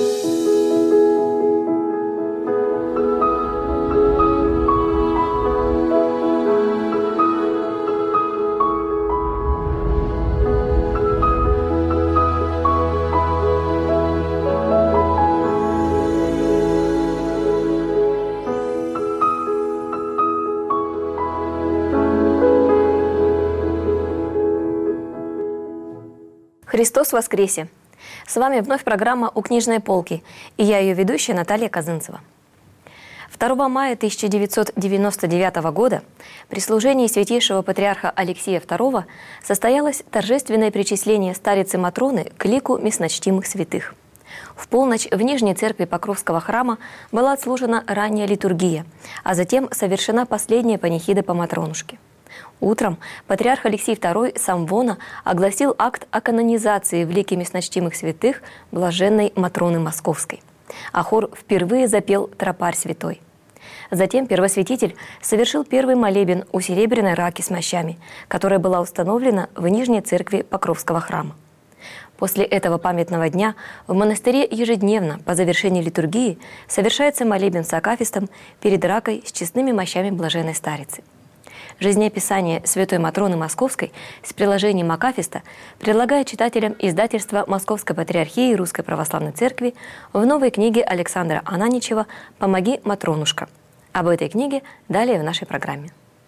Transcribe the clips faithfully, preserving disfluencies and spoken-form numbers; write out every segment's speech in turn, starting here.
Христос воскресе! С вами вновь программа «У книжной полки» и я ее ведущая Наталья Козынцева. второго мая тысяча девятьсот девяносто девятого года при служении святейшего патриарха Алексия второго состоялось торжественное причисление старицы Матроны к лику местночтимых святых. В полночь в Нижней церкви Покровского храма была отслужена ранняя литургия, а затем совершена последняя панихида по Матронушке. Утром патриарх Алексий второй самвона огласил акт о канонизации в лике местночтимых святых блаженной Матроны Московской, а хор впервые запел «Тропарь святой». Затем первосвятитель совершил первый молебен у серебряной раки с мощами, которая была установлена в Нижней церкви Покровского храма. После этого памятного дня в монастыре ежедневно по завершении литургии совершается молебен с акафистом перед ракой с честными мощами блаженной старицы. Жизнеописание святой Матроны Московской с приложением акафиста предлагает читателям издательства Московской Патриархии Русской Православной Церкви в новой книге Александра Ананичева «Помоги, Матронушка». Об этой книге далее в нашей программе.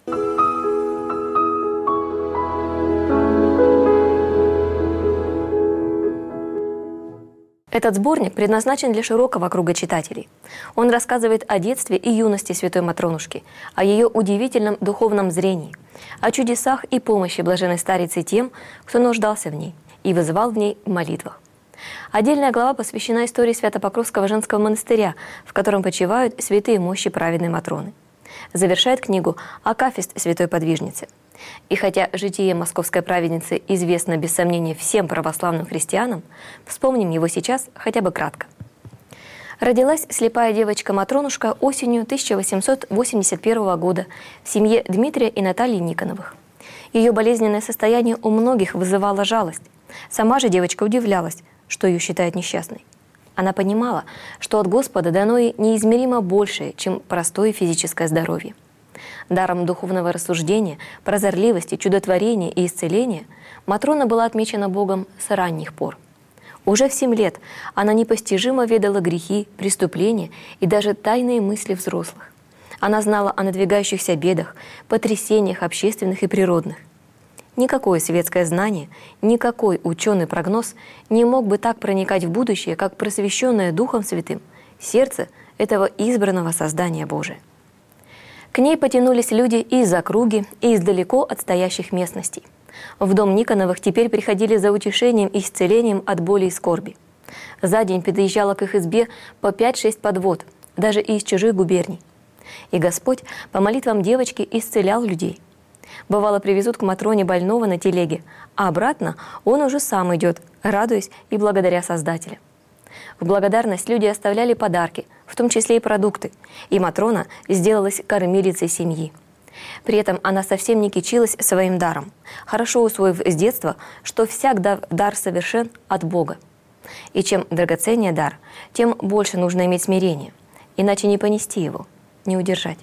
Этот сборник предназначен для широкого круга читателей. Он рассказывает о детстве и юности святой Матронушки, о ее удивительном духовном зрении, о чудесах и помощи блаженной старицы тем, кто нуждался в ней и вызывал в ней в молитвах. Отдельная глава посвящена истории Свято-Покровского женского монастыря, в котором почивают святые мощи праведной Матроны. Завершает книгу акафист святой подвижницы. И хотя житие московской праведницы известно без сомнения всем православным христианам, вспомним его сейчас хотя бы кратко. Родилась слепая девочка Матронушка осенью тысяча восемьсот восемьдесят первого года в семье Дмитрия и Натальи Никоновых. Ее болезненное состояние у многих вызывало жалость. Сама же девочка удивлялась, что ее считают несчастной. Она понимала, что от Господа дано ей неизмеримо большее, чем простое физическое здоровье. Даром духовного рассуждения, прозорливости, чудотворения и исцеления Матрона была отмечена Богом с ранних пор. Уже в семь лет она непостижимо ведала грехи, преступления и даже тайные мысли взрослых. Она знала о надвигающихся бедах, потрясениях общественных и природных. Никакое светское знание, никакой ученый прогноз не мог бы так проникать в будущее, как просвещенное Духом Святым сердце этого избранного создания Божия. К ней потянулись люди и из округи, и из далеко отстоящих местностей. В дом Никоновых теперь приходили за утешением и исцелением от боли и скорби. За день подъезжало к их избе по пять-шесть подвод, даже и из чужих губерний. И Господь по молитвам девочки исцелял людей. Бывало, привезут к Матроне больного на телеге, а обратно он уже сам идет, радуясь и благодаря Создателя. В благодарность люди оставляли подарки, в том числе и продукты, и Матрона сделалась кормилицей семьи. При этом она совсем не кичилась своим даром, хорошо усвоив с детства, что всяк дар совершен от Бога. И чем драгоценнее дар, тем больше нужно иметь смирение, иначе не понести его, не удержать.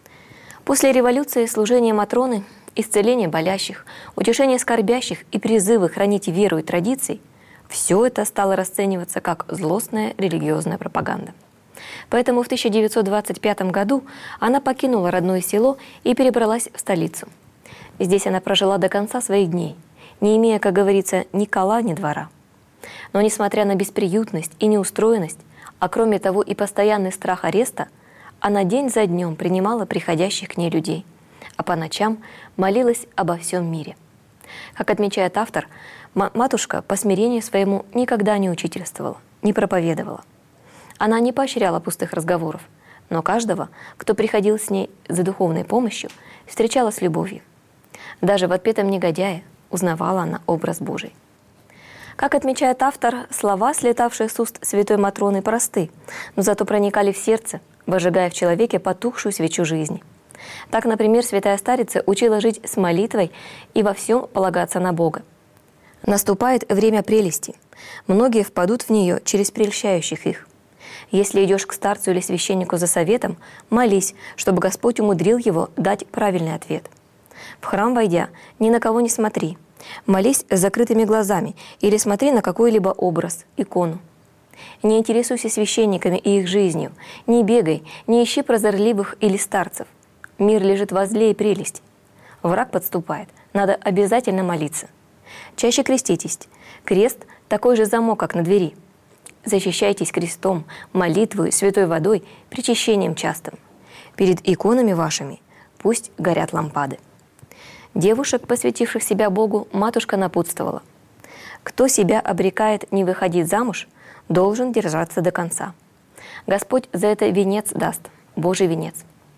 После революции служение Матроны, исцеление болящих, утешение скорбящих и призывы хранить веру и традиции – все это стало расцениваться как злостная религиозная пропаганда. Поэтому в тысяча девятьсот двадцать пятом году она покинула родное село и перебралась в столицу. Здесь она прожила до конца своих дней, не имея, как говорится, ни кола, ни двора. Но несмотря на бесприютность и неустроенность, а кроме того и постоянный страх ареста, она день за днем принимала приходящих к ней людей, а по ночам молилась обо всем мире. Как отмечает автор, матушка по смирению своему никогда не учительствовала, не проповедовала. Она не поощряла пустых разговоров, но каждого, кто приходил с ней за духовной помощью, встречала с любовью. Даже в отпетом негодяе узнавала она образ Божий. Как отмечает автор, слова, слетавшие с уст святой Матроны, просты, но зато проникали в сердце, выжигая в человеке потухшую свечу жизни. Так, например, святая старица учила жить с молитвой и во всем полагаться на Бога. Наступает время прелести. Многие впадут в нее через прельщающих их. Если идешь к старцу или священнику за советом, молись, чтобы Господь умудрил его дать правильный ответ. В храм войдя, ни на кого не смотри. Молись с закрытыми глазами или смотри на какой-либо образ, икону. Не интересуйся священниками и их жизнью, не бегай, не ищи прозорливых или старцев. Мир лежит во зле и прелести. Враг подступает, надо обязательно молиться. Чаще креститесь. Крест – такой же замок, как на двери. Защищайтесь крестом, молитвою, святой водой, причащением частым. Перед иконами вашими пусть горят лампады. Девушек, посвятивших себя Богу, матушка напутствовала: кто себя обрекает не выходить замуж, должен держаться до конца. Господь за это венец даст, Божий венец.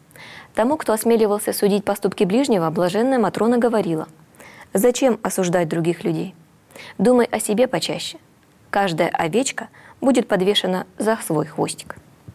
Тому, кто осмеливался судить поступки ближнего, блаженная Матрона говорила: зачем осуждать других людей? Думай о себе почаще. Каждая овечка будет подвешена за свой хвостик.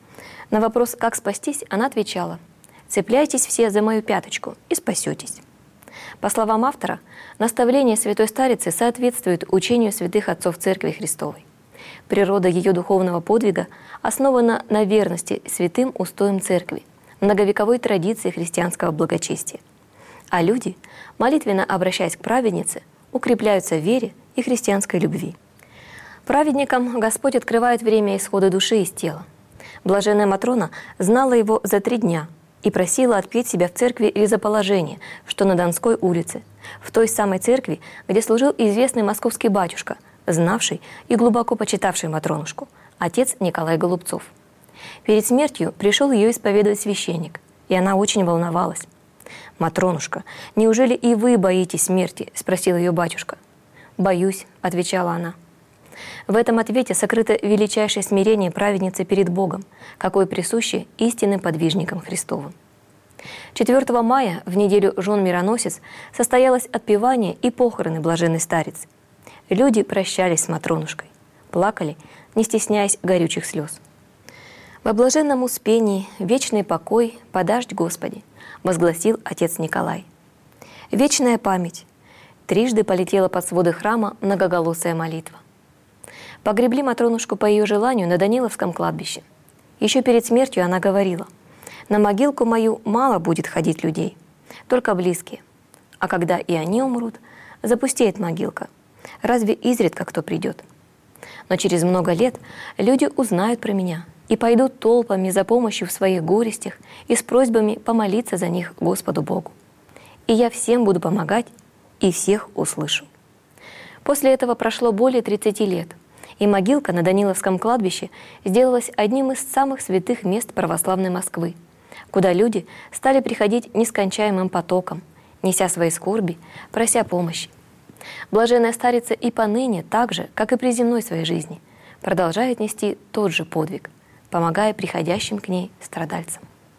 На вопрос, как спастись, она отвечала: цепляйтесь все за мою пяточку и спасетесь. По словам автора, наставление святой старицы соответствует учению святых отцов Церкви Христовой. Природа ее духовного подвига основана на верности святым устоям Церкви, многовековой традиции христианского благочестия. А люди, молитвенно обращаясь к праведнице, укрепляются в вере и христианской любви. Праведникам Господь открывает время исхода души из тела. Блаженная Матрона знала его за три дня и просила отпеть себя в церкви Ризоположения, что на Донской улице, в той самой церкви, где служил известный московский батюшка, знавший и глубоко почитавший Матронушку, отец Николай Голубцов. Перед смертью пришел ее исповедовать священник, и она очень волновалась. «Матронушка, неужели и вы боитесь смерти?» – спросил ее батюшка. «Боюсь», – отвечала она. В этом ответе сокрыто величайшее смирение праведницы перед Богом, какое присуще истинным подвижникам Христовым. четвёртого мая, в неделю Жен-Мироносец, состоялось отпевание и похороны блаженной старицы. Люди прощались с Матронушкой, плакали, не стесняясь горючих слез. «Во блаженном успении, вечный покой, подашь, Господи», возгласил отец Николай. «Вечная память». Трижды полетела под своды храма многоголосая молитва. Погребли Матронушку по ее желанию на Даниловском кладбище. Еще перед смертью она говорила: «На могилку мою мало будет ходить людей, только близкие. А когда и они умрут, запустеет могилка. Разве изредка кто придет? Но через много лет люди узнают про меня и пойдут толпами за помощью в своих горестях и с просьбами помолиться за них Господу Богу. И я всем буду помогать и всех услышу». После этого прошло более тридцати лет, и могилка на Даниловском кладбище сделалась одним из самых святых мест православной Москвы, куда люди стали приходить нескончаемым потоком, неся свои скорби, прося помощи. Блаженная старица и поныне, так же, как и при земной своей жизни, продолжает нести тот же подвиг, помогая приходящим к ней страдальцам.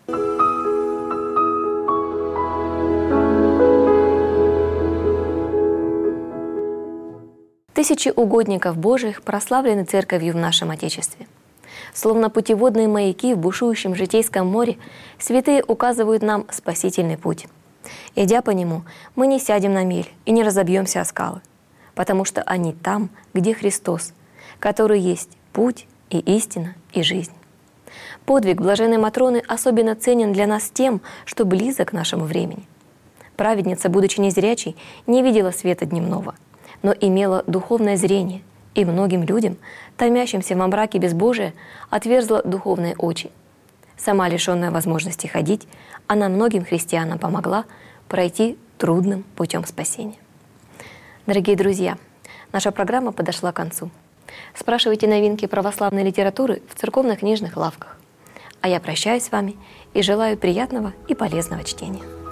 Тысячи угодников Божиих прославлены Церковью в нашем Отечестве. Словно путеводные маяки в бушующем житейском море, святые указывают нам спасительный путь. Идя по нему, мы не сядем на мель и не разобьемся о скалы, потому что они там, где Христос, который есть путь и истина и жизнь. Подвиг блаженной Матроны особенно ценен для нас тем, что близок к нашему времени. Праведница, будучи незрячей, не видела света дневного, но имела духовное зрение, и многим людям, томящимся во мраке безбожия, отверзла духовные очи. Сама лишенная возможности ходить, она многим христианам помогла пройти трудным путем спасения. Дорогие друзья, наша программа подошла к концу. Спрашивайте новинки православной литературы в церковно-книжных лавках. А я прощаюсь с вами и желаю приятного и полезного чтения.